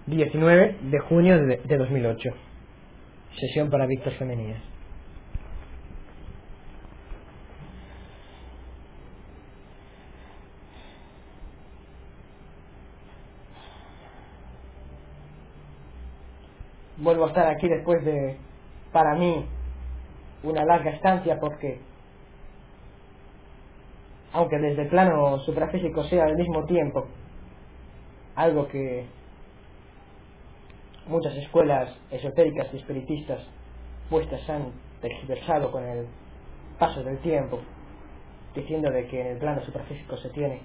19 de junio de 2008. Sesión para Víctor Femeninas. Vuelvo a estar aquí después de, para mí, una larga estancia, porque aunque desde el plano suprafísico sea al mismo tiempo algo que muchas escuelas esotéricas y espiritistas puestas han tergiversado con el paso del tiempo, diciendo de que en el plano suprafísico se tiene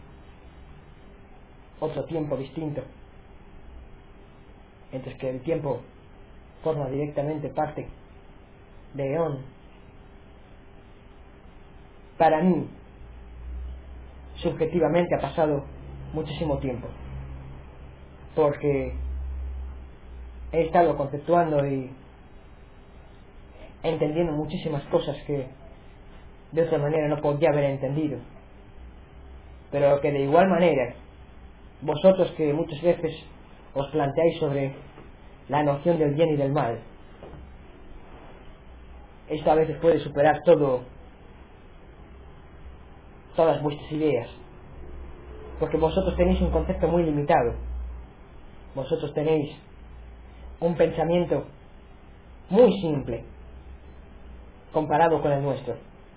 otro tiempo distinto, mientras que el tiempo forma directamente parte de eón. Para mí, subjetivamente, ha pasado muchísimo tiempo, porque he estado conceptuando y entendiendo muchísimas cosas que de otra manera no podría haber entendido, pero que de igual manera vosotros, que muchas veces os planteáis sobre la noción del bien y del mal, esto a veces puede superar todas vuestras ideas, porque vosotros tenéis un concepto muy limitado, vosotros tenéis un pensamiento muy simple comparado con el nuestro,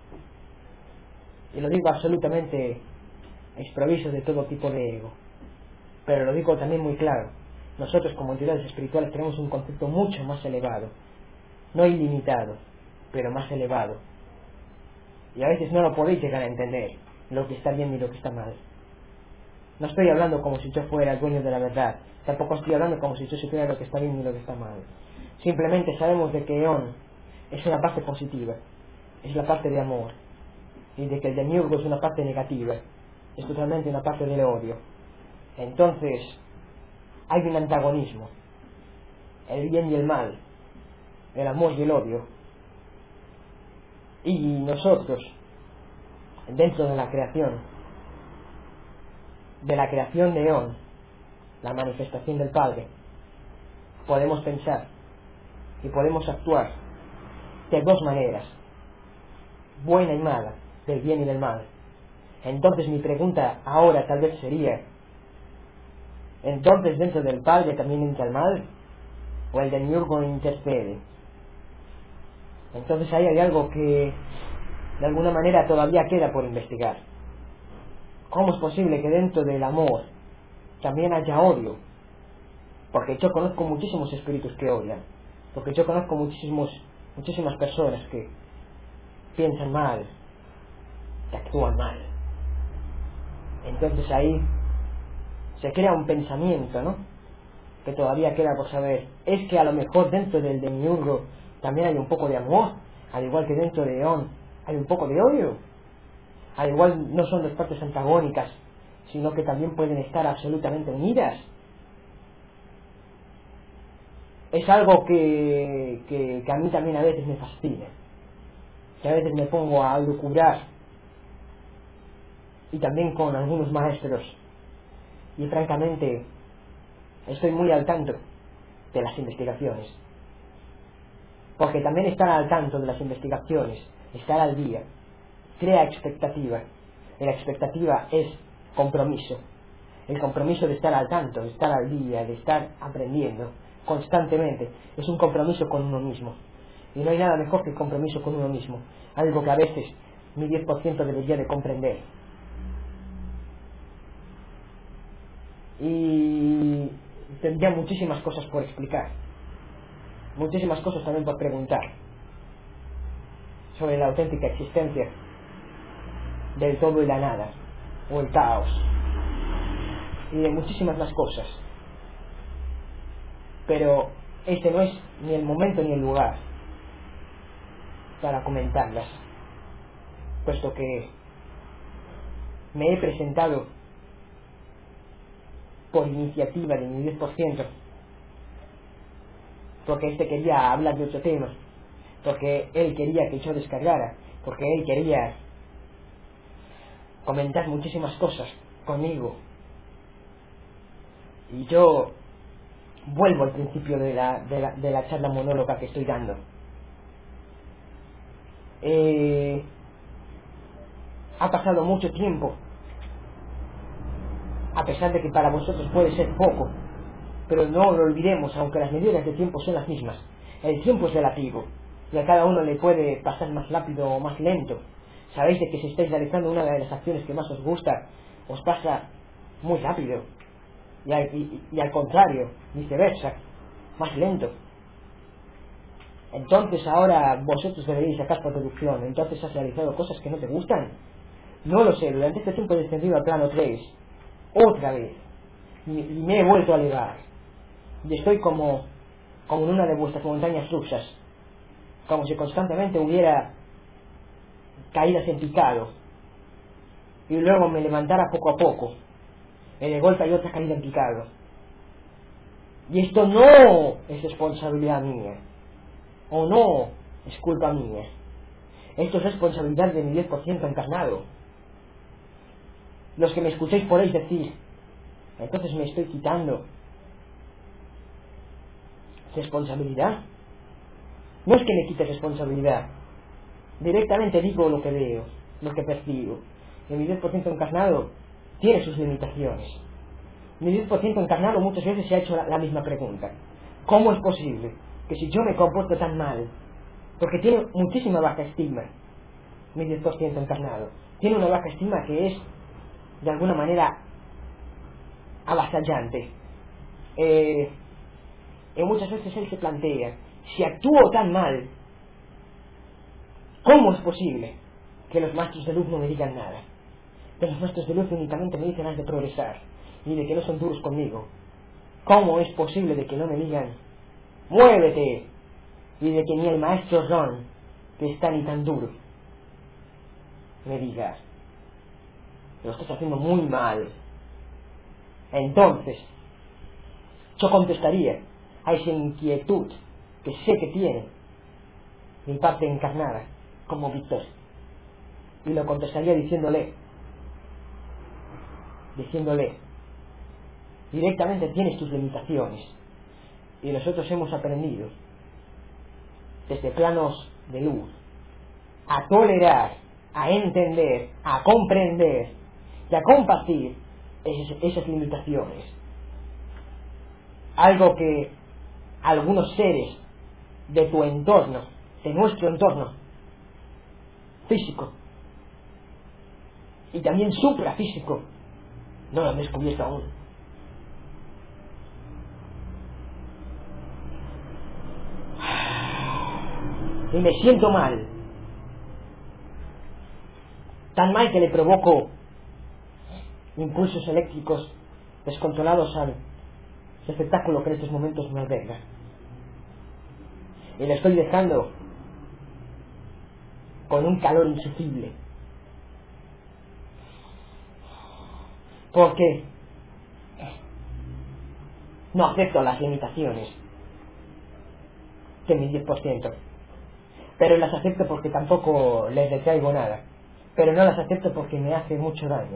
y lo digo absolutamente desprovisto de todo tipo de ego, pero lo digo también muy claro: nosotros como entidades espirituales tenemos un concepto mucho más elevado, no ilimitado, pero más elevado, y a veces no lo podéis llegar a entender, lo que está bien y lo que está mal. No estoy hablando como si yo fuera el dueño de la verdad, tampoco estoy hablando como si yo supiera lo que está bien y lo que está mal. Simplemente sabemos de que eón es una parte positiva, es la parte de amor, y de que el demiurgo es una parte negativa, es totalmente una parte del odio. Entonces hay un antagonismo, el bien y el mal, el amor y el odio, y nosotros, dentro de la creación de eón, la manifestación del Padre, podemos pensar y podemos actuar de dos maneras, buena y mala, del bien y del mal. Entonces mi pregunta ahora tal vez sería: ¿entonces dentro del Padre también entra el mal? ¿O el demiurgo intercede? Entonces ahí hay algo que de alguna manera todavía queda por investigar. ¿Cómo es posible que dentro del amor también haya odio? Porque yo conozco muchísimos espíritus que odian, porque yo conozco muchísimas personas que piensan mal, que actúan mal. Entonces ahí se crea un pensamiento, ¿no?, que todavía queda por saber. Es que a lo mejor dentro del demiurgo también hay un poco de amor, al igual que dentro de eón hay un poco de odio. Al igual no son dos partes antagónicas, sino que también pueden estar absolutamente unidas. Es algo que a mí también a veces me fascina, que a veces me pongo a lucubrar, y también con algunos maestros, y francamente estoy muy al tanto de las investigaciones, porque también estar al tanto de las investigaciones, estar al día, crea expectativa, y la expectativa es compromiso, el compromiso de estar al tanto, de estar al día, de estar aprendiendo constantemente, es un compromiso con uno mismo, y no hay nada mejor que el compromiso con uno mismo, algo que a veces mi 10% debería de comprender. Y tendría muchísimas cosas por explicar, muchísimas cosas también por preguntar sobre la auténtica existencia del todo y la nada, o el caos, y de muchísimas más cosas, pero este no es ni el momento ni el lugar para comentarlas, puesto que me he presentado por iniciativa de mi 10%, porque este quería hablar de otro tema, porque él quería que yo descargara, porque él quería comentar muchísimas cosas conmigo, y yo Vuelvo al principio de la charla monóloga que estoy dando. Ha pasado mucho tiempo, a pesar de que para vosotros puede ser poco, pero no lo olvidemos, aunque las medidas de tiempo son las mismas. El tiempo es relativo y a cada uno le puede pasar más rápido o más lento. Sabéis de que si estáis realizando una de las acciones que más os gusta, os pasa muy rápido, y al contrario, viceversa, más lento. Entonces ahora vosotros deberéis sacar por deducción. Entonces has realizado cosas que no te gustan. No lo sé, durante este tiempo he descendido al plano 3 otra vez, y me he vuelto a elevar, y estoy como en una de vuestras montañas rusas, como si constantemente hubiera caídas en picado y luego me levantara poco a poco, y de golpe hay otra caída en picado. Y esto no es responsabilidad mía, o no es culpa mía, esto es responsabilidad de mi 10% encarnado. Los que me escuchéis podéis decir, entonces me estoy quitando responsabilidad. No es que me quite responsabilidad, directamente digo lo que veo, lo que percibo. Y mi 10% encarnado tiene sus limitaciones. Mi 10% encarnado muchas veces se ha hecho la misma pregunta: ¿cómo es posible que si yo me comporto tan mal? Porque tiene muchísima baja estima. Mi 10% encarnado tiene una baja estima que es de alguna manera avasallante. Y muchas veces él se plantea: si actúo tan mal, ¿cómo es posible que los maestros de luz no me digan nada? Que los maestros de luz únicamente me dicen has de progresar, y de que no son duros conmigo. ¿Cómo es posible de que no me digan muévete? Y de que ni el maestro Ron, que está ni tan duro, me diga lo estás haciendo muy mal. Entonces yo contestaría a esa inquietud que sé que tiene mi parte encarnada como Víctor, y lo contestaría diciéndole directamente: tienes tus limitaciones, y nosotros hemos aprendido desde planos de luz a tolerar, a entender, a comprender y a compartir esas limitaciones. Algo que algunos seres de tu entorno, de nuestro entorno físico y también suprafísico, no lo han descubierto aún. Y me siento mal, tan mal que le provoco impulsos eléctricos descontrolados al espectáculo que en estos momentos me alberga, y le estoy dejando con un calor insufrible, porque no acepto las limitaciones de mi 10%, pero las acepto porque tampoco les retraigo nada, pero no las acepto porque me hace mucho daño.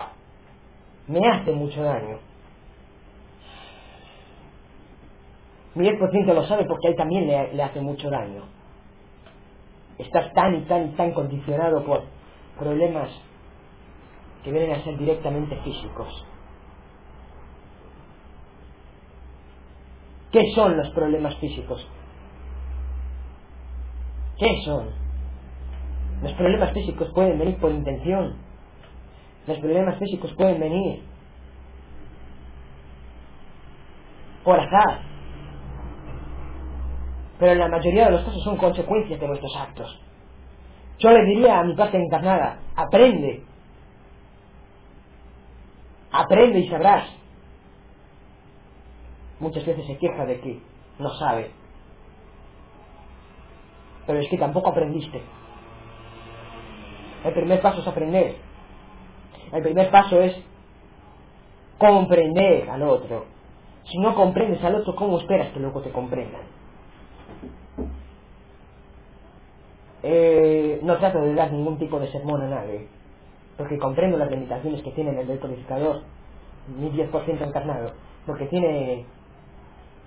Mi 10% lo sabe porque a él también le hace mucho daño. Estás tan y tan condicionado por problemas que vienen a ser directamente físicos. ¿Qué son los problemas físicos? ¿Qué son? Los problemas físicos pueden venir por intención. Los problemas físicos pueden venir por azar. Pero en la mayoría de los casos son consecuencias de nuestros actos. Yo le diría a mi parte encarnada: aprende y sabrás. Muchas veces se queja de que no sabe, pero es que tampoco aprendiste. El primer paso es aprender. El primer paso es comprender al otro. Si no comprendes al otro, ¿cómo esperas que luego te comprendan? No trato de dar ningún tipo de sermón a nadie, porque comprendo las limitaciones que tiene el decodificador, mi 10% encarnado, porque tiene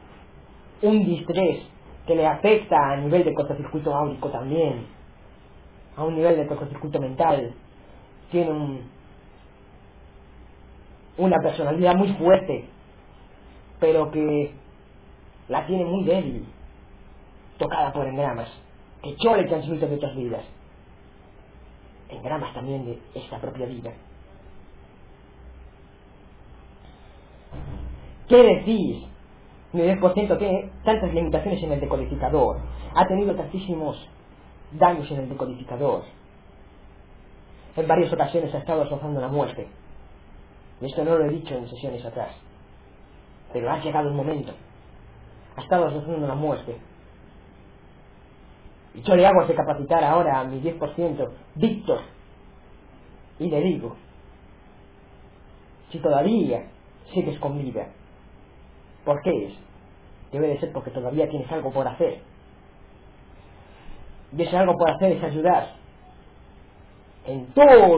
un distrés que le afecta a nivel de cortocircuito áurico también, a un nivel de cortocircuito mental. Tiene una personalidad muy fuerte, pero que la tiene muy débil, tocada por engramas, que yo le transmito de otras vidas, engramas también de esta propia vida. ¿Qué decir? Mi 10% tiene tantas limitaciones en el decodificador, ha tenido tantísimos daños en el decodificador, en varias ocasiones ha estado rozando la muerte, y esto no lo he dicho en sesiones atrás, pero ha llegado un momento, ha estado rozando la muerte, y yo le hago recapacitar ahora a mi 10%, Víctor, y le digo, si todavía sigues con vida, ¿por qué es? Debe de ser porque todavía tienes algo por hacer, y ese algo por hacer es ayudar en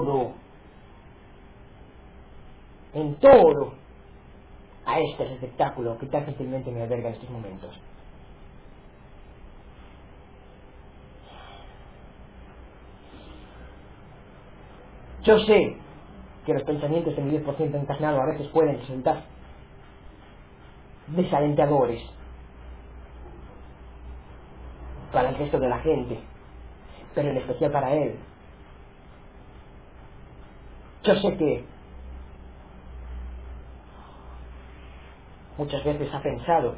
todo a este espectáculo que tan gentilmente me alberga en estos momentos. Yo sé que los pensamientos de mi 10% encarnado a veces pueden resultar desalentadores para el resto de la gente, pero en especial para él. Yo sé que muchas veces ha pensado,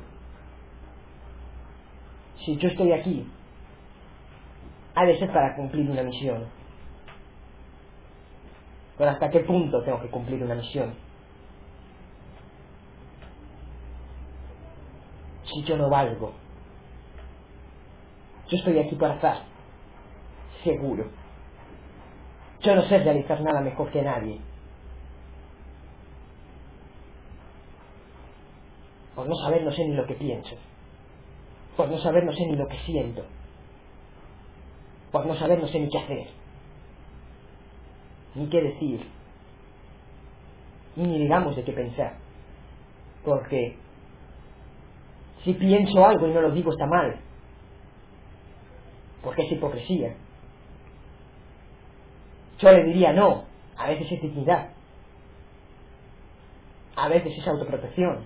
si yo estoy aquí, ha de ser para cumplir una misión. Pero ¿hasta qué punto tengo que cumplir una misión? Si yo no valgo. Yo estoy aquí por azar, seguro. Yo no sé realizar nada mejor que nadie. Por no saber no sé ni lo que pienso. Por no saber no sé ni lo que siento. Por no saber no sé ni qué hacer. Ni qué decir. Y ni digamos de qué pensar. Porque si pienso algo y no lo digo está mal. Porque es hipocresía. Yo le diría no. A veces es dignidad. A veces es autoprotección.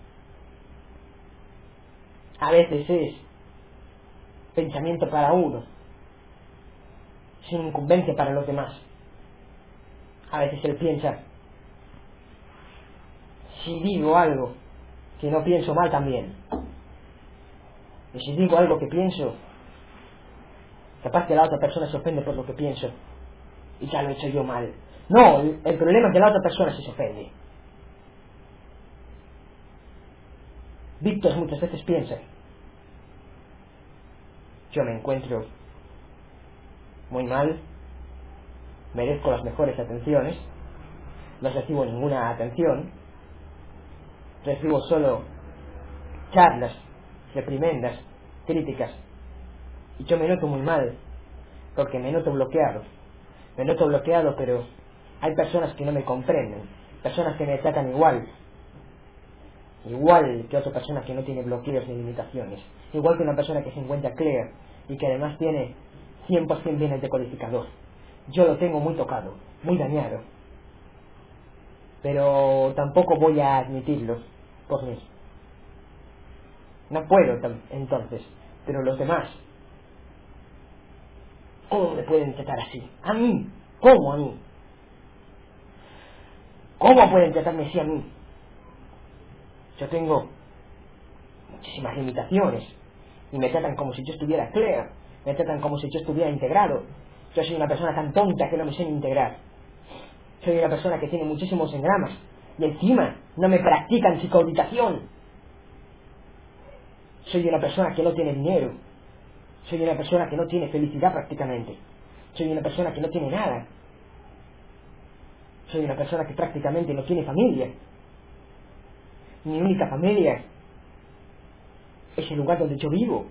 A veces es pensamiento para uno, sin incumbencia para los demás. A veces él piensa, si digo algo que no pienso mal también, y si digo algo que pienso, capaz que la otra persona se ofende por lo que pienso, y ya lo he hecho yo mal. No, el problema es que la otra persona sí se ofende. Víctor muchas veces piensa, yo me encuentro muy mal, merezco las mejores atenciones, no recibo ninguna atención, recibo solo charlas, reprimendas, críticas, y yo me noto muy mal, porque me noto bloqueado, pero hay personas que no me comprenden, personas que me tratan igual que otra persona que no tiene bloqueos ni limitaciones, igual que una persona que se encuentra clear y que además tiene 100% bien el decodificador. Yo lo tengo muy tocado, muy dañado, pero tampoco voy a admitirlo por mí. No puedo entonces, pero los demás, ¿cómo me pueden tratar así? ¿A mí? ¿Cómo a mí? ¿Cómo pueden tratarme así a mí? Yo tengo muchísimas limitaciones y me tratan como si yo estuviera clear, me tratan como si yo estuviera integrado. Yo soy una persona tan tonta que no me sé ni integrar. Soy una persona que tiene muchísimos engramas y encima no me practican psicoeducación. Soy una persona que no tiene dinero. Soy una persona que no tiene felicidad prácticamente. Soy una persona que no tiene nada. Soy una persona que prácticamente no tiene familia. Mi única familia es el lugar donde yo vivo.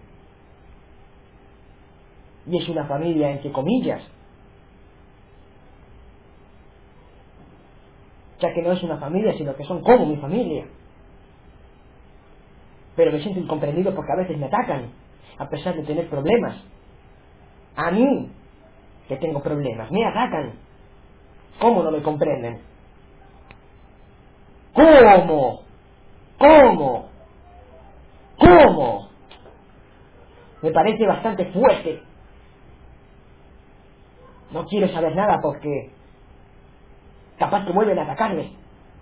Y es una familia entre comillas, ya que no es una familia, sino que son como mi familia. pero me siento incomprendido porque a veces me atacan, a pesar de tener problemas. A mí, que tengo problemas, me atacan. ¿Cómo no me comprenden? ¿Cómo? ¿Cómo? ¿Cómo? Me parece bastante fuerte. No quiero saber nada porque capaz que vuelven a atacarme.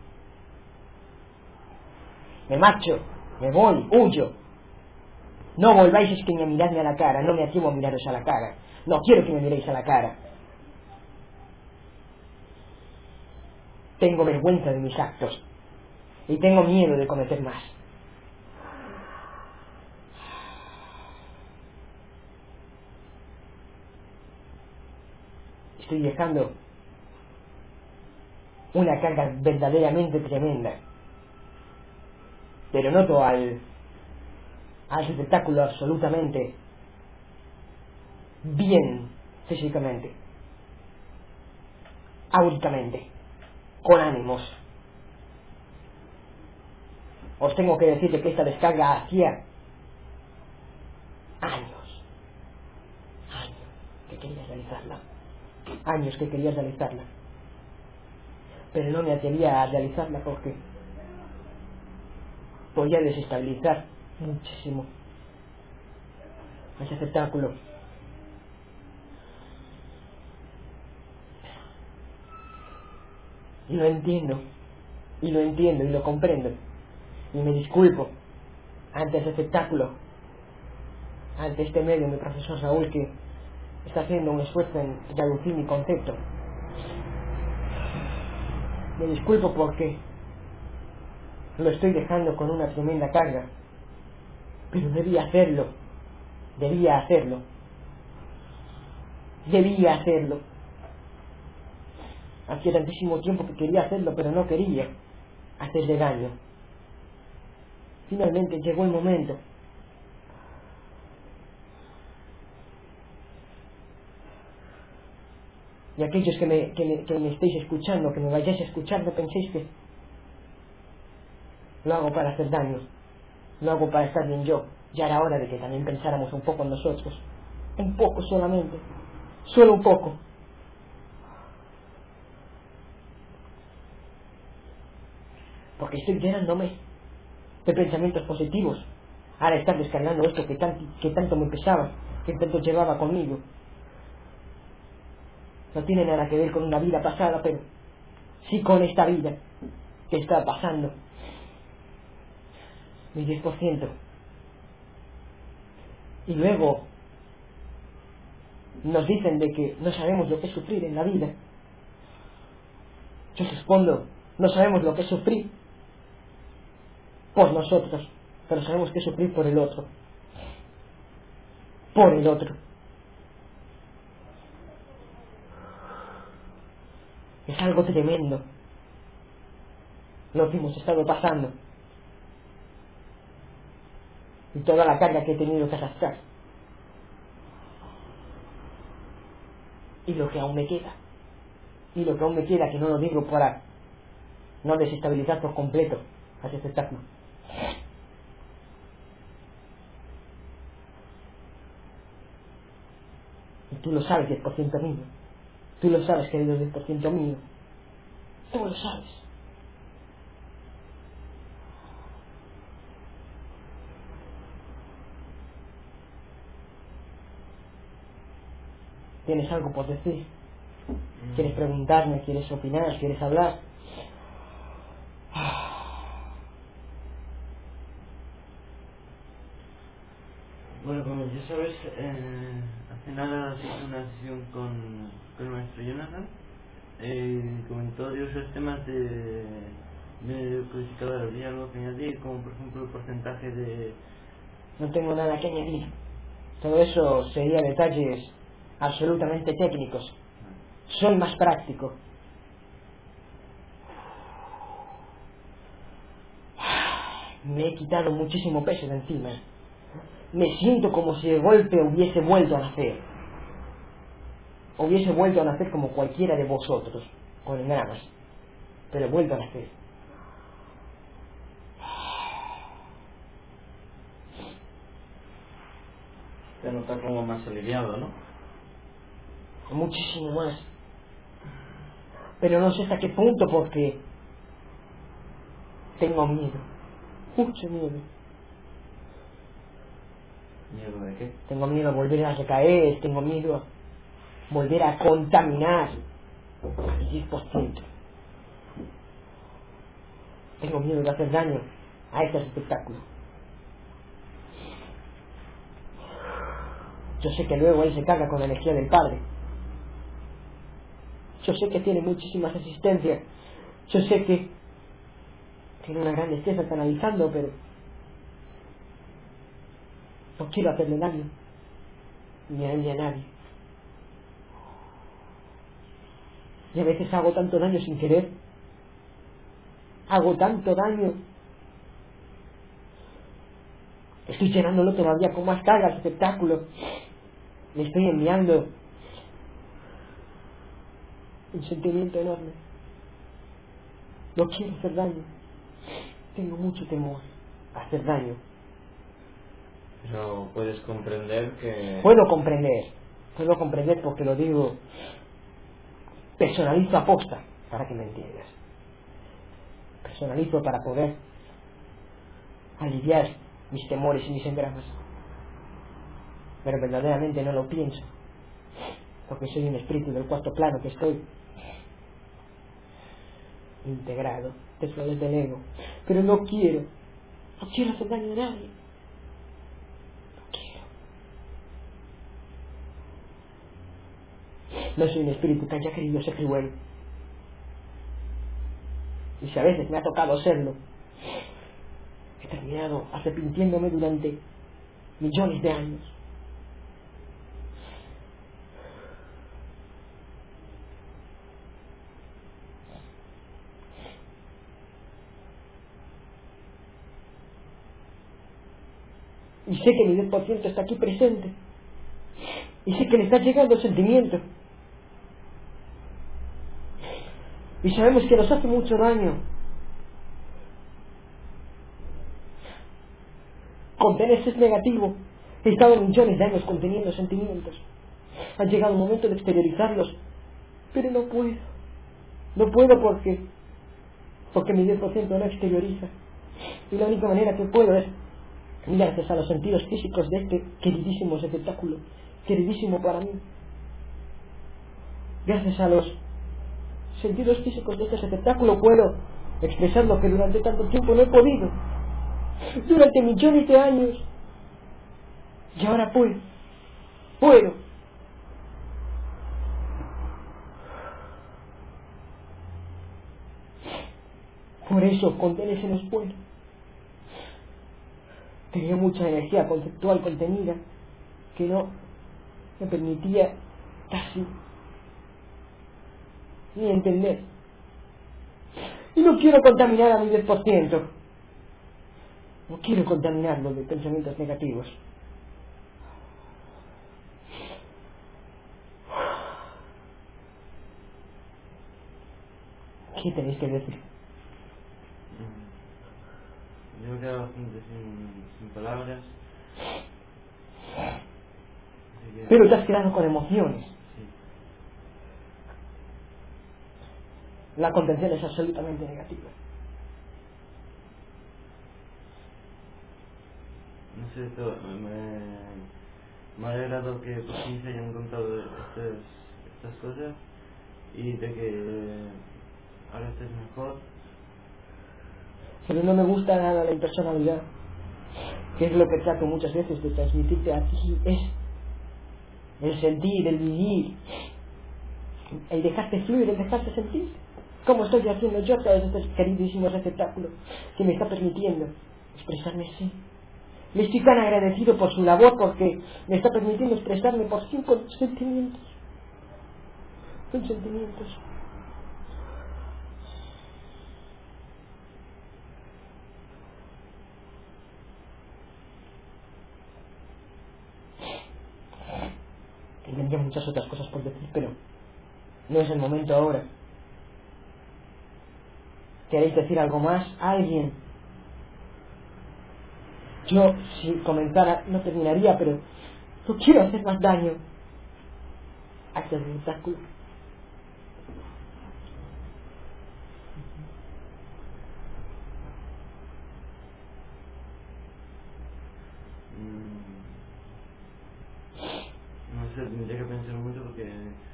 Me marcho, me voy, huyo. No volváis es que ni a mirarme a la cara, no me atrevo a miraros a la cara. No quiero que me miréis a la cara. Tengo vergüenza de mis actos y tengo miedo de cometer más. Estoy dejando una carga verdaderamente tremenda, pero noto al espectáculo absolutamente bien físicamente, áuricamente, con ánimos. Os tengo que decir que esta descarga hacía años que quería realizarla, años que quería realizarla, pero no me atrevía a realizarla porque podía desestabilizar muchísimo ese espectáculo. Y lo entiendo, y lo comprendo, y me disculpo ante ese espectáculo, ante este medio, mi profesor Raúl, que está haciendo un esfuerzo en traducir mi concepto. Me disculpo porque lo estoy dejando con una tremenda carga, pero debía hacerlo. Hacía tantísimo tiempo que quería hacerlo, pero no quería hacerle daño. Finalmente llegó el momento. Y aquellos que me estéis escuchando, que me vayáis a escuchar, no penséis que lo hago para hacer daño, lo hago para estar bien yo. Ya era hora de que también pensáramos un poco en nosotros. Un poco solamente, solo un poco. Porque estoy llenándome de pensamientos positivos. Ahora estar descargando esto que tanto me pesaba, que tanto llevaba conmigo. No tiene nada que ver con una vida pasada, pero sí con esta vida que está pasando. Mi 10%. Y luego nos dicen de que no sabemos lo que es sufrir en la vida. Yo respondo, no sabemos lo que es sufrir por nosotros, pero sabemos que es sufrir por el otro. Por el otro. Es algo tremendo lo que hemos estado pasando y toda la carga que he tenido que arrastrar y lo que aún me queda que no lo digo para no desestabilizar por completo a ese espectáculo. Y tú lo sabes, 10% mío. Tú lo sabes, querido 10% mío. Tú lo sabes. ¿Tienes algo por decir? ¿Quieres preguntarme? ¿Quieres opinar? ¿Quieres hablar? Bueno, como ya sabes, hace nada hice una sesión con el maestro Jonathan. Comentó diversos temas de codificador. ¿Habría algo que añadir? Como por ejemplo el porcentaje de... No tengo nada que añadir. Todo eso sería detalles absolutamente técnicos. Soy más práctico. Me he quitado muchísimo peso de encima. Me siento como si de golpe hubiese vuelto a nacer. Hubiese vuelto a nacer como cualquiera de vosotros, con engramas. Pero he vuelto a nacer. te notas como más aliviado, ¿no? Muchísimo más. Pero no sé hasta qué punto, porque tengo miedo, mucho miedo. ¿Miedo de qué? Tengo miedo a volver a recaer, tengo miedo a volver a contaminar el 10%. Tengo miedo de hacer daño a este espectáculo. Yo sé que luego él se carga con la energía del Padre. Yo sé que tiene muchísima resistencia. Yo sé que tiene una gran destreza canalizando, pero no quiero hacerle daño, ni a él ni a nadie. Y a veces hago tanto daño sin querer. Hago tanto daño. Estoy llenándolo todavía con más carga al espectáculo. Le estoy enviando un sentimiento enorme. No quiero hacer daño. Tengo mucho temor a hacer daño. Pero puedes comprender que... Puedo comprender porque lo digo, personalizo aposta para que me entiendas. Personalizo para poder aliviar mis temores y mis engramas. Pero verdaderamente no lo pienso, porque soy un espíritu del cuarto plano que estoy integrado dentro del ego. Pero no quiero hacer daño a nadie. No quiero. No soy un espíritu que haya querido ser cruel. Y si a veces me ha tocado serlo, he terminado arrepintiéndome durante millones de años. Y sé que mi 10% está aquí presente. Y sé que le está llegando el sentimiento. Y sabemos que nos hace mucho daño contenerse es negativo. He estado millones de años conteniendo sentimientos. Ha llegado el momento de exteriorizarlos. Pero no puedo. No puedo porque mi 10% no exterioriza. Y la única manera que puedo es, gracias a los sentidos físicos de este queridísimo espectáculo, queridísimo para mí, gracias a los sentidos físicos de este espectáculo puedo expresar lo que durante tanto tiempo no he podido, durante millones de años, y ahora puedo. Por eso contenerse no es bueno. Tenía mucha energía conceptual contenida que no me permitía casi ni entender. Y no quiero contaminar a mi 10%. No quiero contaminarlo de pensamientos negativos. ¿Qué tenéis que decir? Yo me quedo bastante sin palabras. Pero te has quedado con emociones. Sí. La contención es absolutamente negativa. No sé, me ha alegrado que por fin se hayan contado estas cosas y de que ahora estés mejor. Pero no me gusta nada la impersonalidad, que es lo que trato muchas veces de transmitirte a ti, es el sentir, el vivir, el dejarte fluir, el dejarte sentir, como estoy haciendo yo a través de este queridísimo receptáculo que me está permitiendo expresarme así. Le estoy tan agradecido por su labor porque me está permitiendo expresarme por 5 sentimientos. Son sentimientos. Y tendría muchas otras cosas por decir, pero no es el momento ahora. ¿Queréis decir algo más? ¿Alguien? Yo, si comenzara, no terminaría, pero No quiero hacer más daño a este espectáculo. No sé, tendría que pensar mucho porque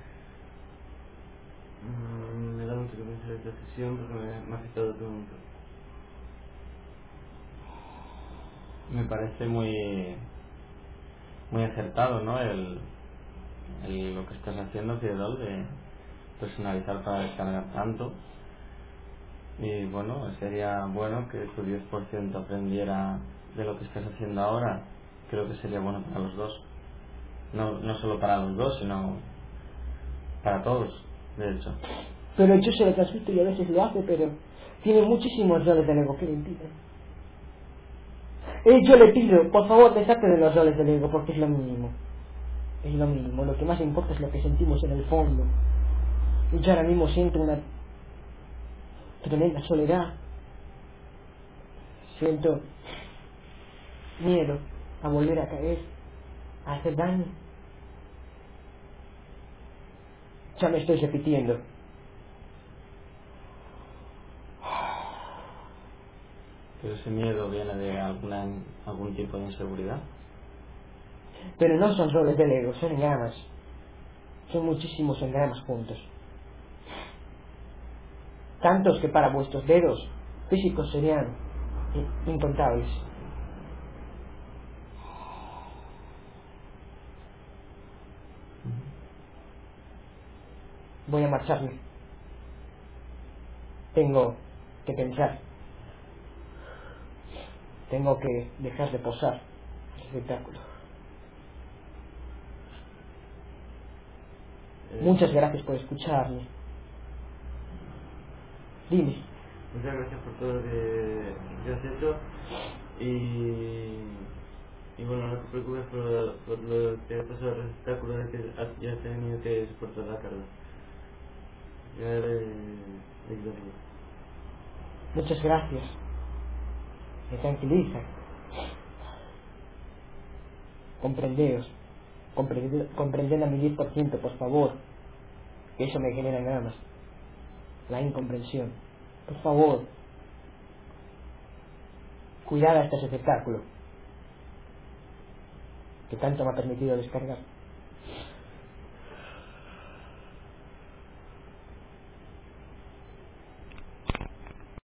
me da mucho que pensar esta sesión porque me ha afectado todo mucho. Me parece muy acertado, ¿no? Lo que estás haciendo, Fiedol, de personalizar para descargar tanto. Y bueno, sería bueno que tu 10% aprendiera de lo que estás haciendo ahora. Creo que sería bueno para los dos. No solo para los dos, sino para todos, de hecho. Pero yo se lo transmito y a veces lo hace, pero tiene muchísimos roles del ego que le impiden. Yo le pido, por favor, desate de los roles del ego, porque es lo mínimo. Es lo mínimo. Lo que más importa es lo que sentimos en el fondo. Y yo ahora mismo siento una tremenda soledad. Siento miedo a volver a caer, a hacer daño. Ya me estoy repitiendo. Pero ese miedo viene de algún tipo de inseguridad. Pero no son roles del ego, son engramas. Son muchísimos engramas juntos. Tantos que para vuestros dedos físicos serían incontables. Voy a marcharme. Tengo que pensar. Tengo que dejar de posar el espectáculo. Muchas gracias por escucharme. Dime. Muchas gracias por todo lo que has hecho y bueno, no te preocupes por lo que ha pasado el espectáculo de que ya has tenido que soportar la carga. Ya le quitarlo. Muchas gracias. Me tranquiliza. Comprendeos. Comprended a mi 10%, por favor. Que eso me genera ganas. La incomprensión. Por favor. Cuidad a este espectáculo. Que tanto me ha permitido descargar.